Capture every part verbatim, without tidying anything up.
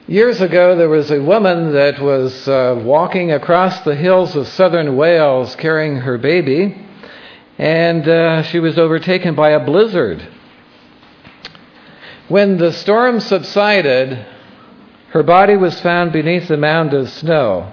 Years ago, there was a woman that was uh, walking across the hills of southern Wales carrying her baby, and uh, she was overtaken by a blizzard. When the storm subsided, her body was found beneath a mound of snow.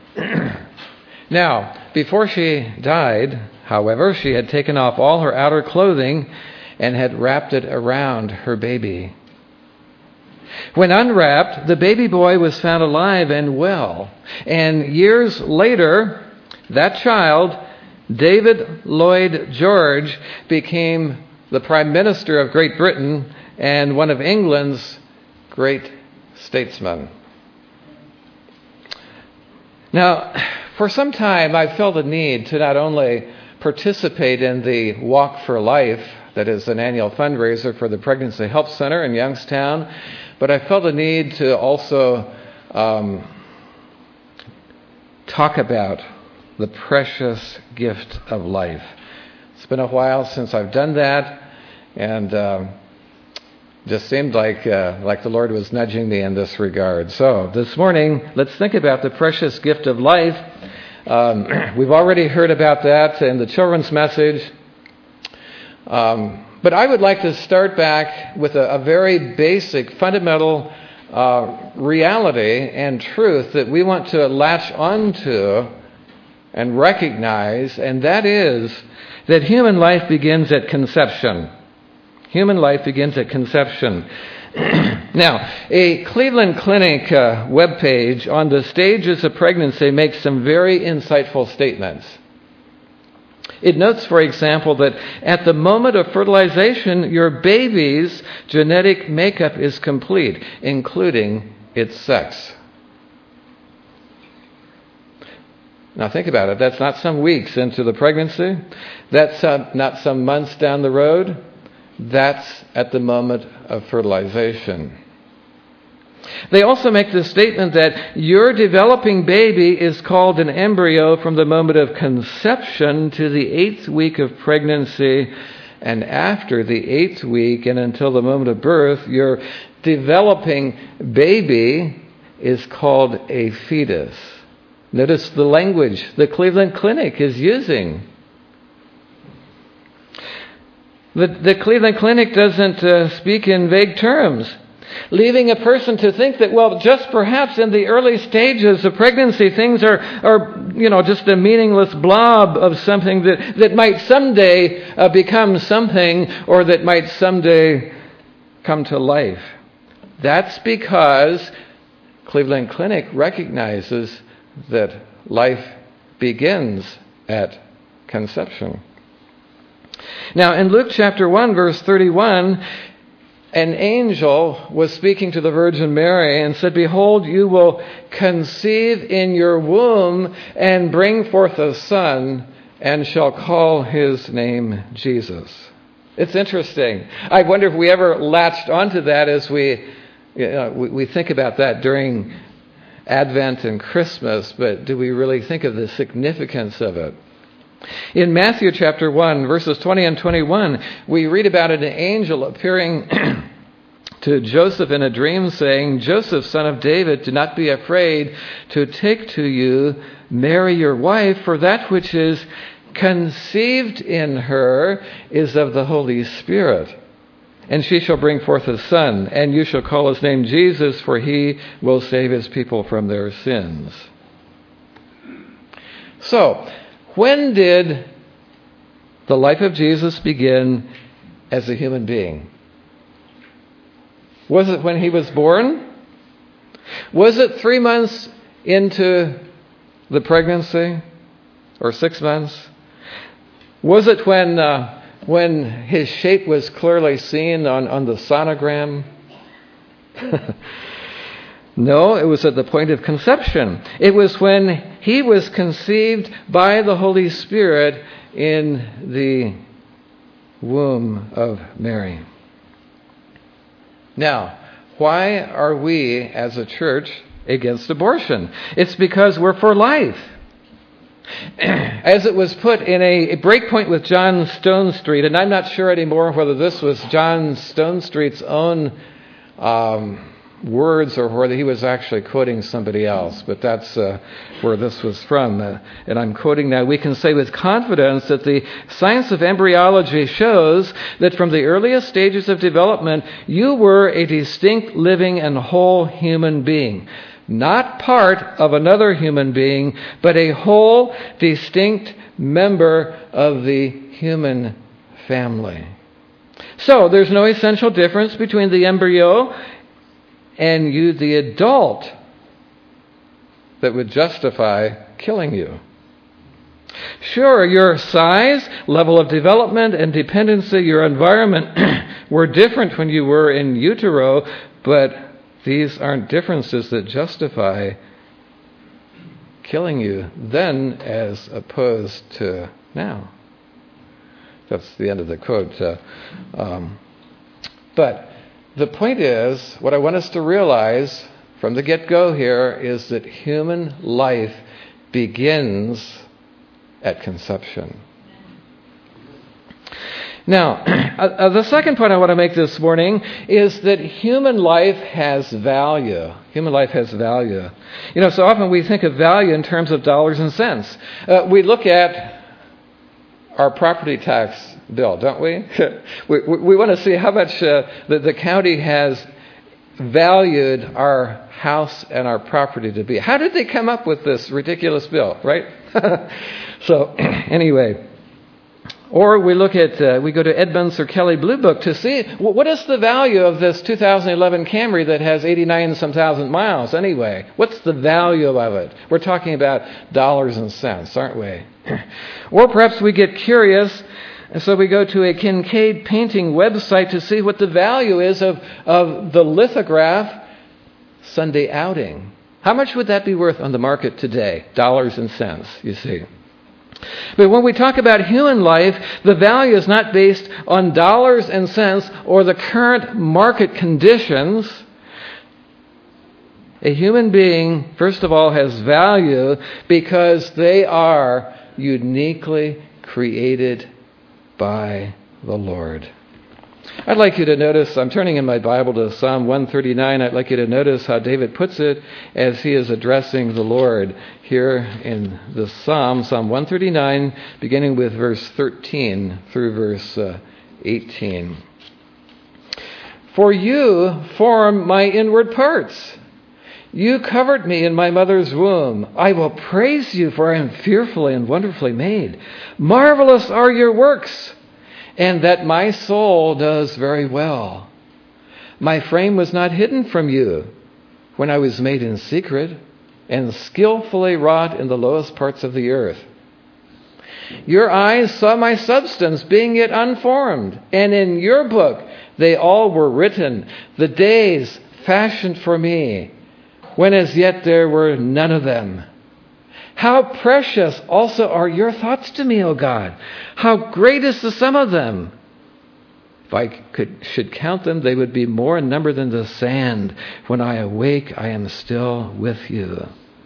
Now, before she died, however, she had taken off all her outer clothing and had wrapped it around her baby. When unwrapped, the baby boy was found alive and well. And years later, that child, David Lloyd George, became the Prime Minister of Great Britain and one of England's great statesmen. Now, for some time, I felt a need to not only participate in the Walk for Life, that is an annual fundraiser for the Pregnancy Help Center in Youngstown, but I felt a need to also um, talk about the precious gift of life. It's been a while since I've done that, and uh, just seemed like uh, like the Lord was nudging me in this regard. So this morning, let's think about the precious gift of life. Um, we've already heard about that in the children's message. Um, but I would like to start back with a, a very basic, fundamental uh, reality and truth that we want to latch onto and recognize, and that is that human life begins at conception. Human life begins at conception. Now, a Cleveland Clinic uh, webpage on the stages of pregnancy makes some very insightful statements. It notes, for example, that at the moment of fertilization, your baby's genetic makeup is complete, including its sex. Now think about it. That's not some weeks into the pregnancy. That's uh, not some months down the road. That's at the moment of fertilization. They also make the statement that your developing baby is called an embryo from the moment of conception to the eighth week of pregnancy, and after the eighth week and until the moment of birth, your developing baby is called a fetus. Notice the language the Cleveland Clinic is using. The, the Cleveland Clinic doesn't uh, speak in vague terms, leaving a person to think that, well, just perhaps in the early stages of pregnancy, things are, are you know, just a meaningless blob of something that, that might someday uh, become something, or that might someday come to life. That's because Cleveland Clinic recognizes that life begins at conception. Now, in Luke chapter one, verse thirty-one, an angel was speaking to the Virgin Mary and said, "Behold, you will conceive in your womb and bring forth a son, and shall call his name Jesus." It's interesting. I wonder if we ever latched onto that as we, you know, we, we think about that during Advent and Christmas, but do we really think of the significance of it? In Matthew chapter one, verses twenty and twenty-one, we read about an angel appearing to Joseph in a dream saying, "Joseph, son of David, do not be afraid to take to you Mary your wife, for that which is conceived in her is of the Holy Spirit. And she shall bring forth a son, and you shall call his name Jesus, for he will save his people from their sins." So, when did the life of Jesus begin as a human being? Was it when he was born? Was it three months into the pregnancy? Or six months? Was it when uh, when his shape was clearly seen on, on the sonogram? No, it was at the point of conception. It was when he was conceived by the Holy Spirit in the womb of Mary. Now, why are we as a church against abortion? It's because we're for life. As it was put in a breakpoint with John Stonestreet, and I'm not sure anymore whether this was John Stonestreet's own um, words or whether he was actually quoting somebody else, but that's uh, where this was from. Uh, and I'm quoting now, we can say with confidence that the science of embryology shows that from the earliest stages of development, you were a distinct, living, and whole human being. Not part of another human being, but a whole, distinct member of the human family. So, there's no essential difference between the embryo and you, the adult, that would justify killing you. Sure, your size, level of development, and dependency, your environment were different when you were in utero, but these aren't differences that justify killing you then as opposed to now. That's the end of the quote. Uh, um, but the point is, what I want us to realize from the get-go here is that human life begins at conception. Now, uh, the second point I want to make this morning is that human life has value. Human life has value. You know, so often we think of value in terms of dollars and cents. Uh, we look at our property tax bill, don't we? we, we, we want to see how much uh, the, the county has valued our house and our property to be. How did they come up with this ridiculous bill, right? So, anyway. Or we look at, uh, we go to Edmunds or Kelley Blue Book to see what is the value of this two thousand eleven Camry that has eighty-nine some thousand miles anyway. What's the value of it? We're talking about dollars and cents, aren't we? Or perhaps we get curious, and so we go to a Kincaid painting website to see what the value is of, of the lithograph Sunday Outing. How much would that be worth on the market today? Dollars and cents, you see. But when we talk about human life, the value is not based on dollars and cents or the current market conditions. A human being, first of all, has value because they are uniquely created by the Lord. I'd like you to notice, I'm turning in my Bible to Psalm one thirty-nine. I'd like you to notice how David puts it as he is addressing the Lord here in the Psalm, Psalm one thirty-nine, beginning with verse thirteen through verse uh, eighteen. For you form my inward parts. You covered me in my mother's womb. I will praise you, for I am fearfully and wonderfully made. Marvelous are your works, and that my soul does very well. My frame was not hidden from you when I was made in secret and skillfully wrought in the lowest parts of the earth. Your eyes saw my substance being yet unformed, and in your book they all were written, the days fashioned for me, when as yet there were none of them. How precious also are your thoughts to me, O God. How great is the sum of them. If I could, should count them, they would be more in number than the sand. When I awake, I am still with you.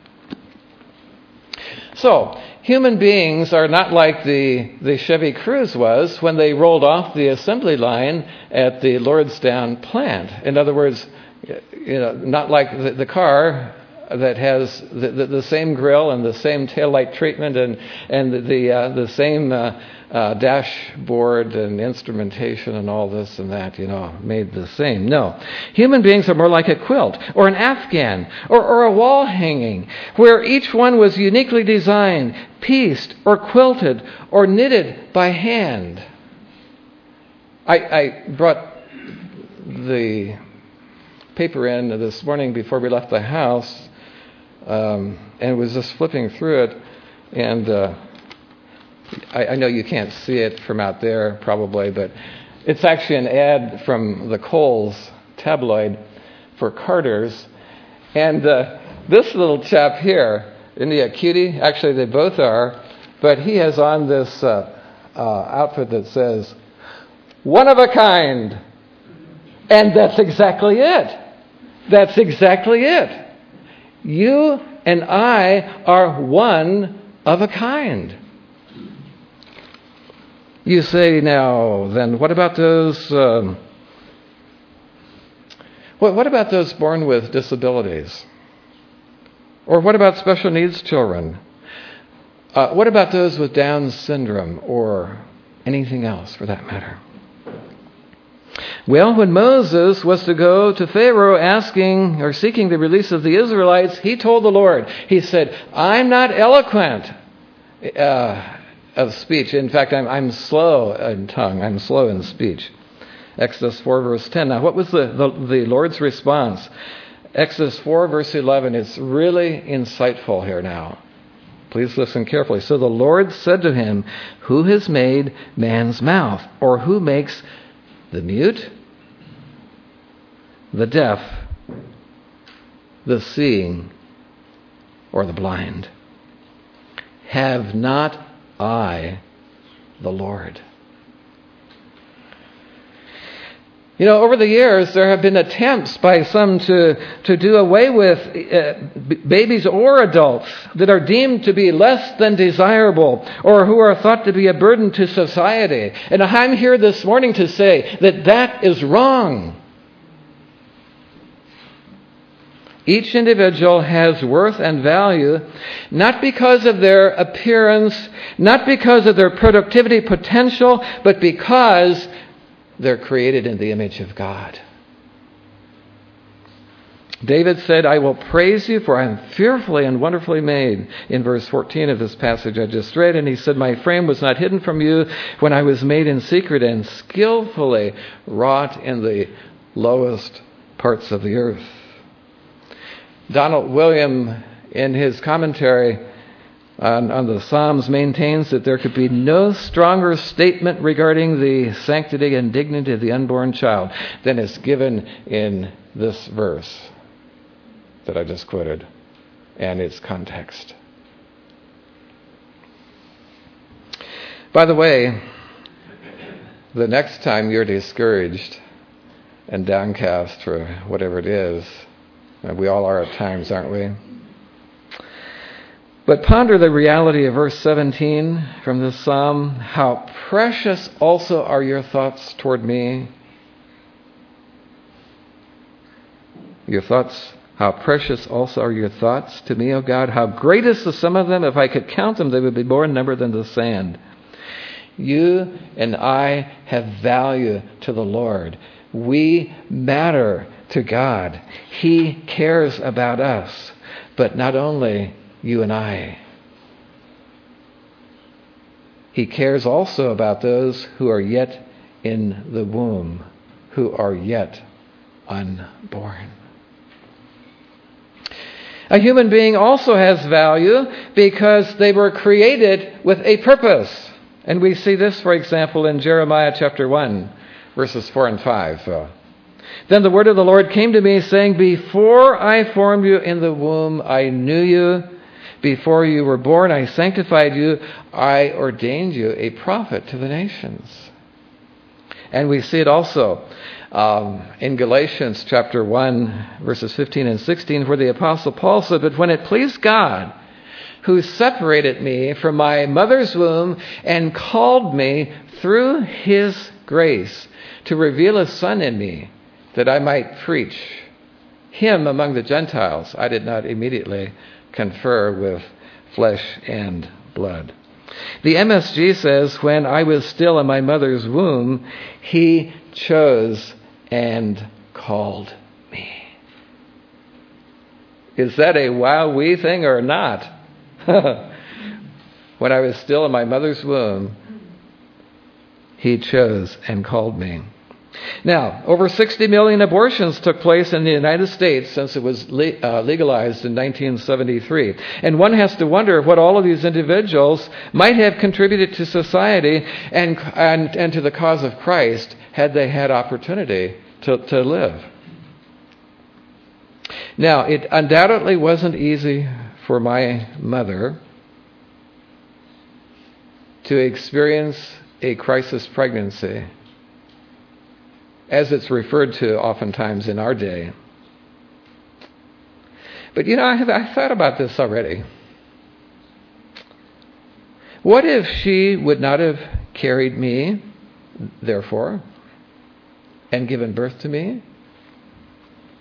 So, human beings are not like the, the Chevy Cruze was when they rolled off the assembly line at the Lordstown plant. In other words, you know, not like the, the car that has the, the, the same grill and the same taillight treatment and and the the, uh, the same uh, uh, dashboard and instrumentation and all this and that, you know, made the same. No. Human beings are more like a quilt or an afghan or, or a wall hanging where each one was uniquely designed, pieced or quilted or knitted by hand. I, I brought the paper in this morning before we left the house. Um, and was just flipping through it, and uh, I, I know you can't see it from out there probably, but it's actually an ad from the Kohl's tabloid for Carter's. And uh, this little chap here, isn't he a cutie? Actually, they both are, but he has on this uh, uh, outfit that says, one of a kind. And that's exactly it. That's exactly it. You and I are one of a kind. You say now, then what about those um, What, what about those born with disabilities? Or what about special needs children? Uh, what about those with Down syndrome or anything else for that matter? Well, when Moses was to go to Pharaoh asking or seeking the release of the Israelites, he told the Lord, he said, I'm not eloquent uh, of speech. In fact, I'm, I'm slow in tongue. I'm slow in speech. Exodus four, verse ten. Now, what was the, the, the Lord's response? Exodus four, verse eleven. It's really insightful here now. Please listen carefully. So the Lord said to him, who has made man's mouth? Or who makes the mute, the deaf, the seeing, or the blind? Have not I the Lord? You know, over the years, there have been attempts by some to, to do away with uh, b- babies or adults that are deemed to be less than desirable or who are thought to be a burden to society. And I'm here this morning to say that that is wrong. Each individual has worth and value, not because of their appearance, not because of their productivity potential, but because they're created in the image of God. David said, I will praise you, for I am fearfully and wonderfully made, in verse fourteen of this passage I just read. And he said, my frame was not hidden from you when I was made in secret and skillfully wrought in the lowest parts of the earth. Donald William, in his commentary On, on the Psalms, maintains that there could be no stronger statement regarding the sanctity and dignity of the unborn child than is given in this verse that I just quoted and its context. By the way, the next time you're discouraged and downcast for whatever it is, and we all are at times, aren't we? But ponder the reality of verse seventeen from this psalm. How precious also are your thoughts toward me. Your thoughts, how precious also are your thoughts to me, O God. How great is the sum of them. If I could count them, they would be more in number than the sand. You and I have value to the Lord. We matter to God. He cares about us. But not only you and I. He cares also about those who are yet in the womb, who are yet unborn. A human being also has value because they were created with a purpose. And we see this, for example, in Jeremiah chapter one, verses four and five. Then the word of the Lord came to me, saying, before I formed you in the womb, I knew you. Before you were born, I sanctified you. I ordained you a prophet to the nations. And we see it also um, in Galatians chapter one, verses fifteen and sixteen, where the Apostle Paul said, but when it pleased God, who separated me from my mother's womb and called me through his grace to reveal his Son in me, that I might preach him among the Gentiles, I did not immediately confer with flesh and blood. The M S G says, when I was still in my mother's womb, he chose and called me. Is that a wow-wee thing or not? When I was still in my mother's womb, he chose and called me. Now, over sixty million abortions took place in the United States since it was le- uh, legalized in nineteen seventy-three. And one has to wonder what all of these individuals might have contributed to society and, and, and to the cause of Christ had they had opportunity to, to live. Now, it undoubtedly wasn't easy for my mother to experience a crisis pregnancy, as it's referred to oftentimes in our day. But you know, I have I thought about this already. What if she would not have carried me, therefore, and given birth to me?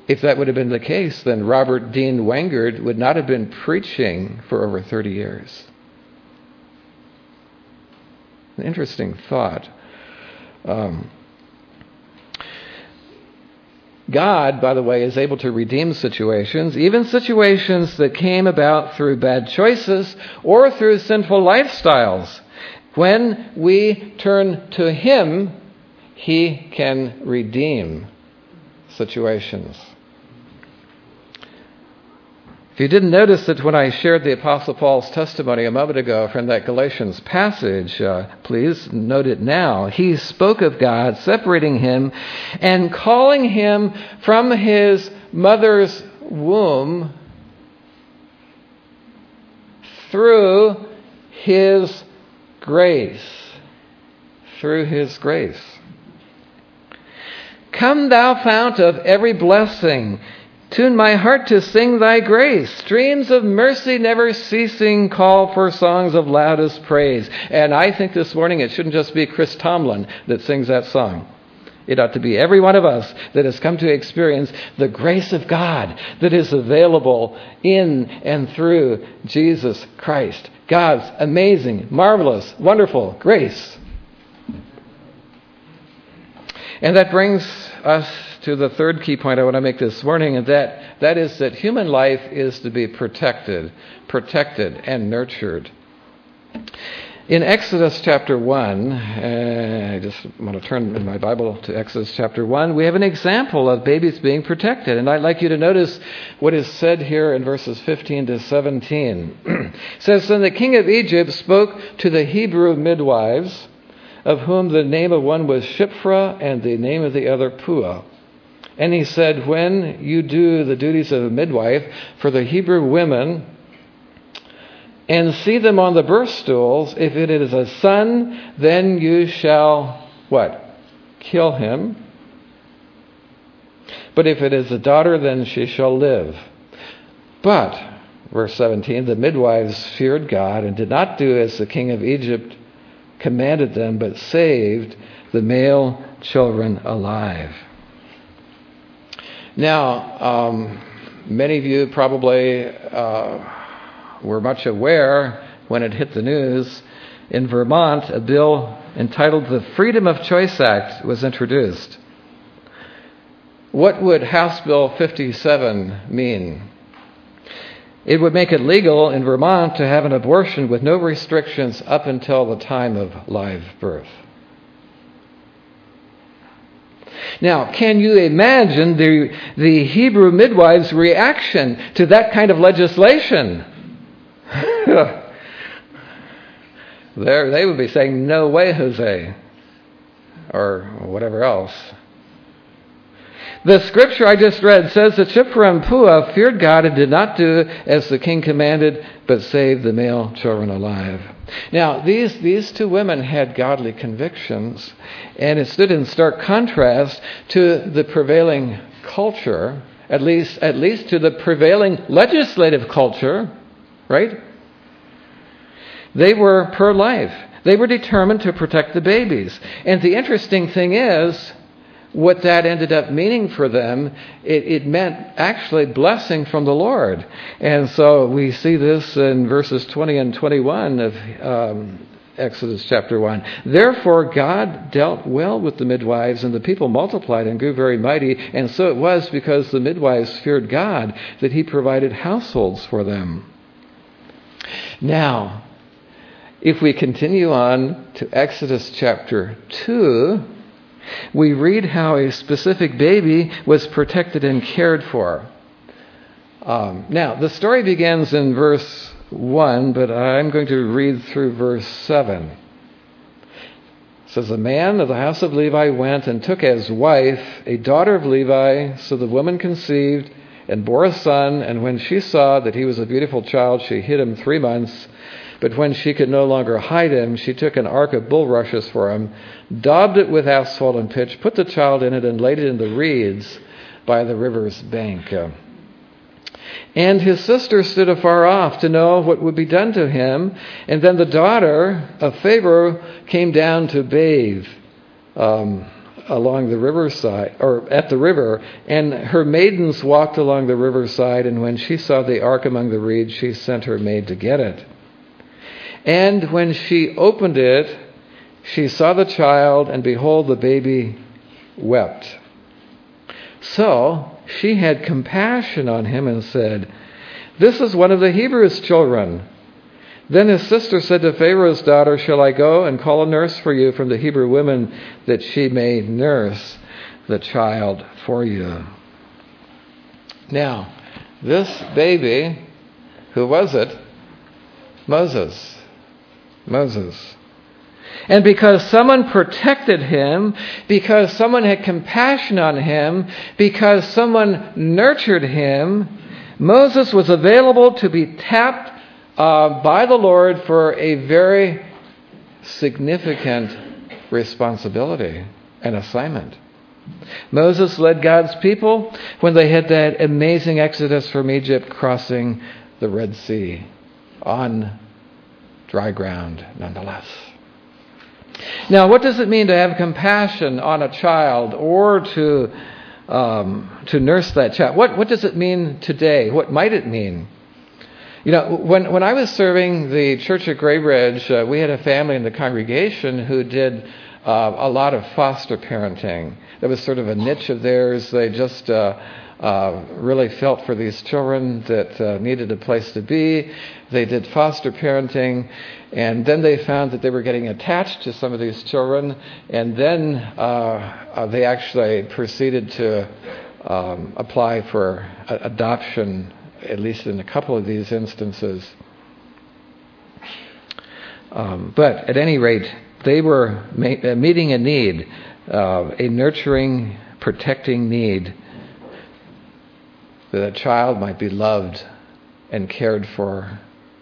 If that would have been the case, then Robert Dean Wengard would not have been preaching for over thirty years. An interesting thought. Um, God, by the way, is able to redeem situations, even situations that came about through bad choices or through sinful lifestyles. When we turn to Him, He can redeem situations. If you didn't notice it when I shared the Apostle Paul's testimony a moment ago from that Galatians passage, uh, please note it now. He spoke of God separating him and calling him from his mother's womb through His grace. Through His grace. Come, thou fount of every blessing, tune my heart to sing thy grace. Streams of mercy never ceasing call for songs of loudest praise. And I think this morning it shouldn't just be Chris Tomlin that sings that song. It ought to be every one of us that has come to experience the grace of God that is available in and through Jesus Christ. God's amazing, marvelous, wonderful grace. And that brings us to the third key point I want to make this morning, and that, that is that human life is to be protected, protected and nurtured. In Exodus chapter one, uh, I just want to turn in my Bible to Exodus chapter one, we have an example of babies being protected. And I'd like you to notice what is said here in verses fifteen to seventeen. It says, Then the king of Egypt spoke to the Hebrew midwives, of whom the name of one was Shiphrah and the name of the other Puah. And he said, When you do the duties of a midwife for the Hebrew women and see them on the birth stools, if it is a son, then you shall, what? Kill him. But if it is a daughter, then she shall live. But, verse seventeen, the midwives feared God and did not do as the king of Egypt commanded them, but saved the male children alive. Now, um, many of you probably uh, were much aware when it hit the news. In Vermont, a bill entitled the Freedom of Choice Act was introduced. What would House Bill fifty-seven mean? It would make it legal in Vermont to have an abortion with no restrictions up until the time of live birth. Now, can you imagine the, the Hebrew midwives' reaction to that kind of legislation? There, they would be saying, no way, Jose, or whatever else. The scripture I just read says that Shiphrah and Puah feared God and did not do as the king commanded, but saved the male children alive. Now, these, these two women had godly convictions, and it stood in stark contrast to the prevailing culture, at least, at least to the prevailing legislative culture, right? They were pro-life. They were determined to protect the babies. And the interesting thing is, what that ended up meaning for them, it, it meant actually blessing from the Lord. And so we see this in verses twenty and twenty-one of um, Exodus chapter one. Therefore God dealt well with the midwives, and the people multiplied and grew very mighty. And so it was because the midwives feared God that He provided households for them. Now, if we continue on to Exodus chapter two, we read how a specific baby was protected and cared for. Um, now, the story begins in verse one, but I'm going to read through verse seven. It says, A man of the house of Levi went and took as wife a daughter of Levi, so the woman conceived and bore a son, and when she saw that he was a beautiful child, she hid him three months. But when she could no longer hide him, she took an ark of bulrushes for him, daubed it with asphalt and pitch, put the child in it, and laid it in the reeds by the river's bank. And his sister stood afar off to know what would be done to him. And then the daughter of Pharaoh came down to bathe um, along the riverside, or at the river, and her maidens walked along the riverside, and when she saw the ark among the reeds, she sent her maid to get it. And when she opened it, she saw the child, and behold, the baby wept. So she had compassion on him and said, "This is one of the Hebrews' children." Then his sister said to Pharaoh's daughter, "Shall I go and call a nurse for you from the Hebrew women, that she may nurse the child for you?" Now, this baby, who was it? Moses. Moses. And because someone protected him, because someone had compassion on him, because someone nurtured him, Moses was available to be tapped uh, by the Lord for a very significant responsibility and assignment. Moses led God's people when they had that amazing exodus from Egypt, crossing the Red Sea on dry ground nonetheless. Now, what does it mean to have compassion on a child, or to um, to nurse that child? What what does it mean today? What might it mean? You know, when when I was serving the church at Gray Ridge, uh, we had a family in the congregation who did uh, a lot of foster parenting. That was sort of a niche of theirs. They just uh, uh, really felt for these children that uh, needed a place to be. They did foster parenting. And then they found that they were getting attached to some of these children, and then uh, uh, they actually proceeded to um, apply for a- adoption, at least in a couple of these instances. Um, but at any rate, they were ma- meeting a need, uh, a nurturing, protecting need, that a child might be loved and cared for.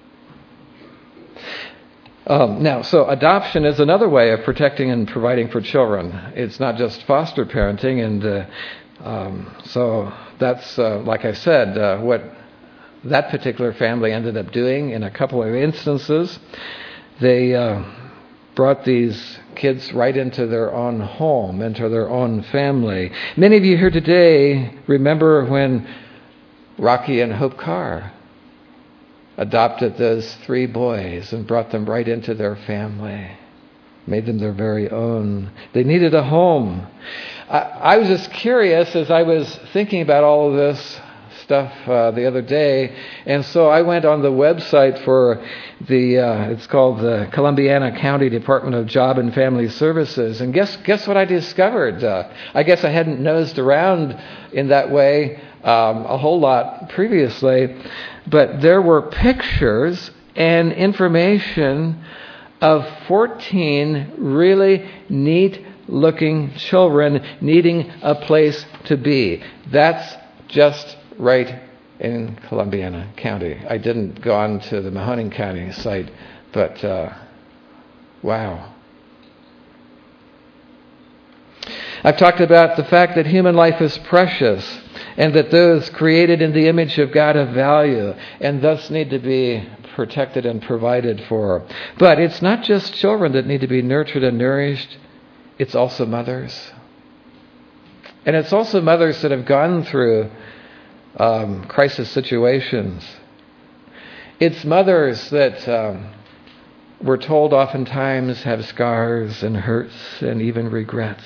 Um, now, so adoption is another way of protecting and providing for children. It's not just foster parenting, and uh, um, so that's, uh, like I said, uh, what that particular family ended up doing in a couple of instances. They uh, brought these kids right into their own home, into their own family. Many of you here today remember when Rocky and Hope Carr adopted those three boys and brought them right into their family, made them their very own. They needed a home. I, I was just curious as I was thinking about all of this stuff uh, the other day, and so I went on the website for the, uh, it's called the Columbiana County Department of Job and Family Services, and guess guess what I discovered? Uh, I guess I hadn't nosed around in that way um, a whole lot previously. But there were pictures and information of fourteen really neat-looking children needing a place to be. That's just right in Columbiana County. I didn't go on to the Mahoning County site, but uh, wow. I've talked about the fact that human life is precious, and that those created in the image of God have value, and thus need to be protected and provided for. But it's not just children that need to be nurtured and nourished, it's also mothers. And it's also mothers that have gone through um, crisis situations. It's mothers that um, we're told oftentimes have scars and hurts and even regrets.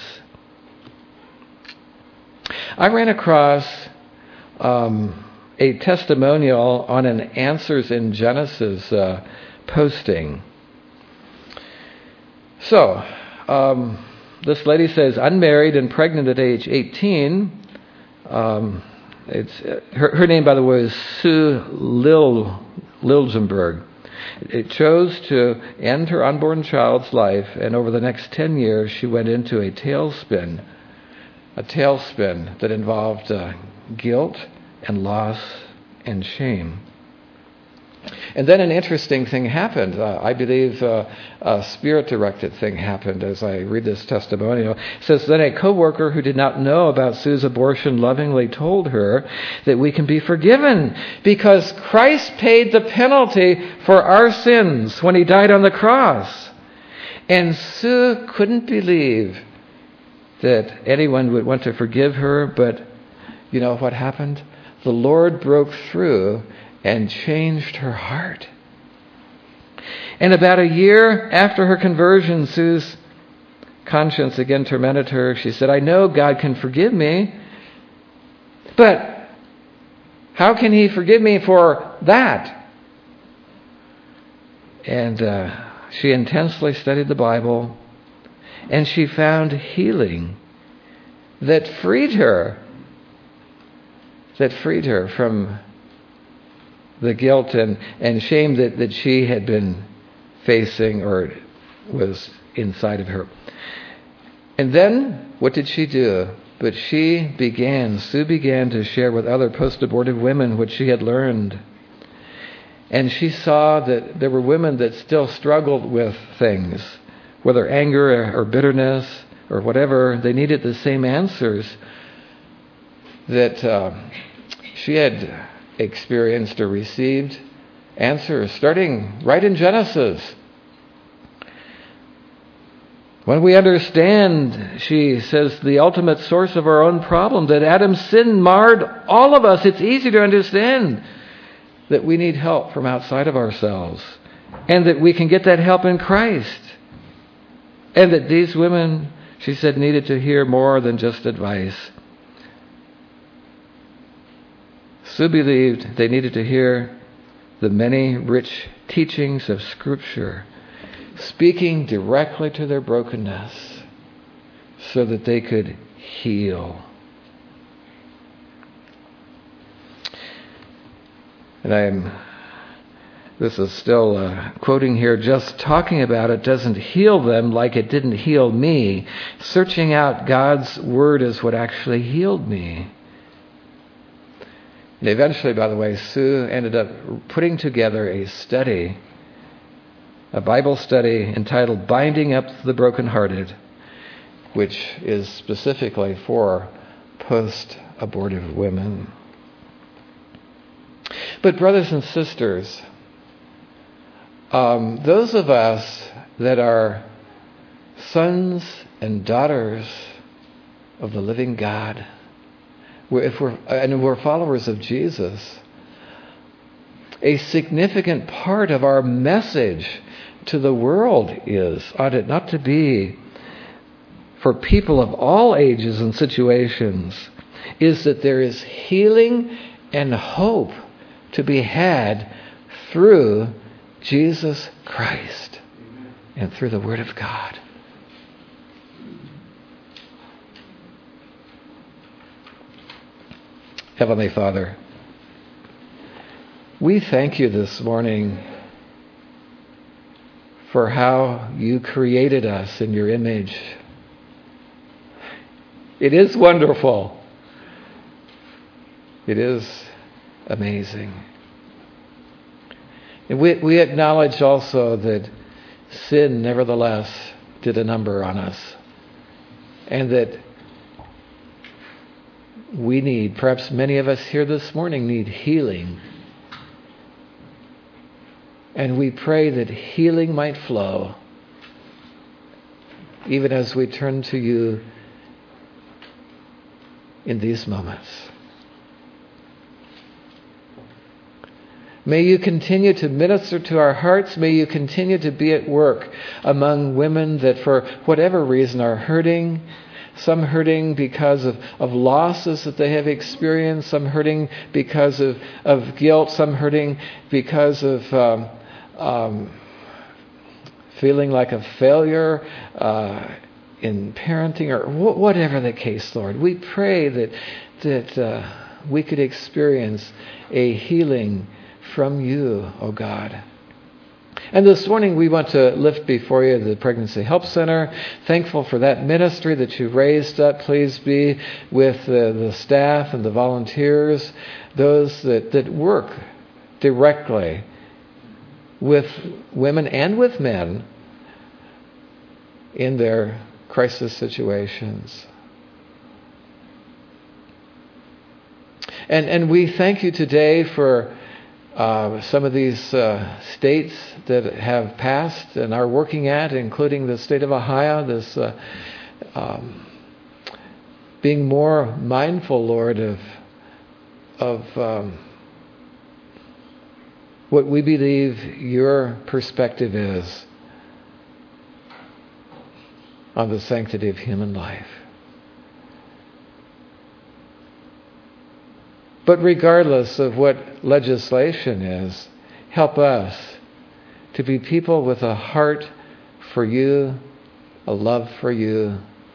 I ran across um, a testimonial on an Answers in Genesis uh, posting. So, um, this lady says, unmarried and pregnant at age eighteen. Um, it's her, her name, by the way, is Sue Lil, Liljenberg. It chose to end her unborn child's life, and over the next ten years, she went into a tailspin. A tailspin that involved uh, guilt and loss and shame. And then an interesting thing happened. Uh, I believe uh, a spirit-directed thing happened as I read this testimonial. It says, then a co-worker who did not know about Sue's abortion lovingly told her that we can be forgiven because Christ paid the penalty for our sins when he died on the cross. And Sue couldn't believe that anyone would want to forgive her, but you know what happened? The Lord broke through and changed her heart. And about a year after her conversion, Sue's conscience again tormented her. She said, I know God can forgive me, but how can He forgive me for that? And uh, she intensely studied the Bible, and she found healing that freed her, that freed her from the guilt and, and shame that, that she had been facing or was inside of her. And then, what did she do? But she began, Sue began to share with other post-abortive women what she had learned. And she saw that there were women that still struggled with things, whether anger or bitterness or whatever. They needed the same answers that uh, she had experienced or received. Answers starting right in Genesis. When we understand, she says, the ultimate source of our own problem, that Adam's sin marred all of us, it's easy to understand that we need help from outside of ourselves, and that we can get that help in Christ. And that these women, she said, needed to hear more than just advice. Sue believed they needed to hear the many rich teachings of Scripture, speaking directly to their brokenness so that they could heal. And I'm, this is still uh, quoting here, just talking about it doesn't heal them like it didn't heal me. Searching out God's Word is what actually healed me. And eventually, by the way, Sue ended up putting together a study, a Bible study entitled Binding Up the Brokenhearted, which is specifically for post-abortive women. But brothers and sisters, um, those of us that are sons and daughters of the living God, if we're, and we're followers of Jesus, a significant part of our message to the world is, ought it not to be, for people of all ages and situations, is that there is healing and hope to be had through Jesus Christ and through the Word of God. Heavenly Father, we thank you this morning for how you created us in your image. It is wonderful. It is amazing. And we, we acknowledge also that sin nevertheless did a number on us. And that we need, perhaps many of us here this morning need healing. And we pray that healing might flow, even as we turn to you in these moments. May you continue to minister to our hearts. May you continue to be at work among women that for whatever reason are hurting. Some hurting because of, of losses that they have experienced. Some hurting because of, of guilt. Some hurting because of um, um, feeling like a failure uh, in parenting or wh- whatever the case, Lord. We pray that, that uh, we could experience a healing from you, O God. And this morning we want to lift before you the Pregnancy Help Center. Thankful for that ministry that you raised up. Please be with uh, the staff and the volunteers, those that, that work directly with women and with men in their crisis situations. And, and we thank you today for Uh, some of these uh, states that have passed and are working at, including the state of Ohio, this uh, um, being more mindful, Lord, of, of um, what we believe your perspective is on the sanctity of human life. But regardless of what legislation is, help us to be people with a heart for you, a love for you,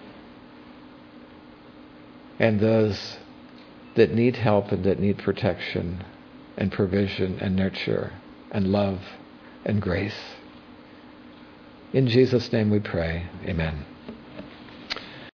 and those that need help and that need protection and provision and nurture and love and grace. In Jesus' name we pray. Amen.